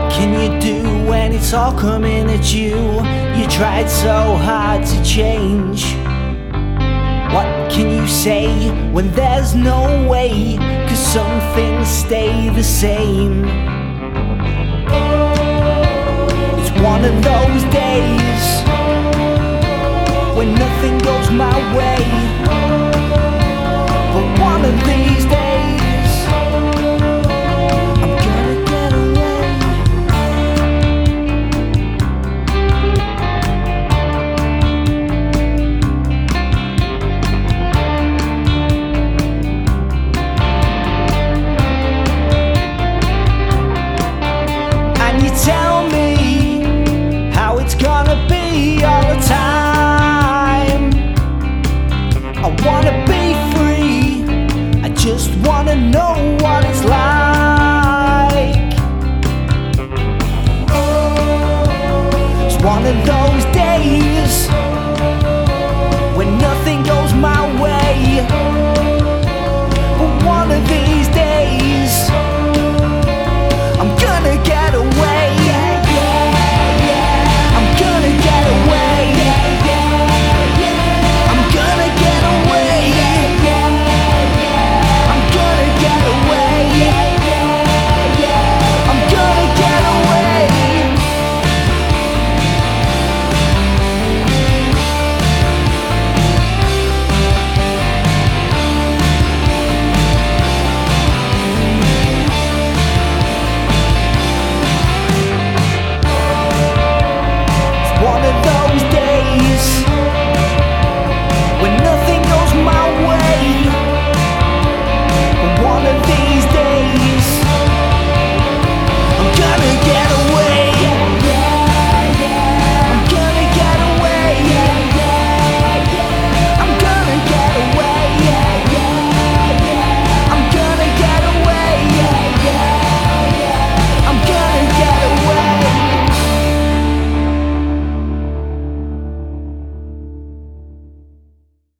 can you do when it's all coming at you? You tried so hard to change. What can you say when there's no way? 'Cause some things stay the same. It's one of those days when nothing goes my way. But one of these days I'm gonna get away. And you tell me how it's gonna be all the time. I wanna be free, I just wanna know what it's like.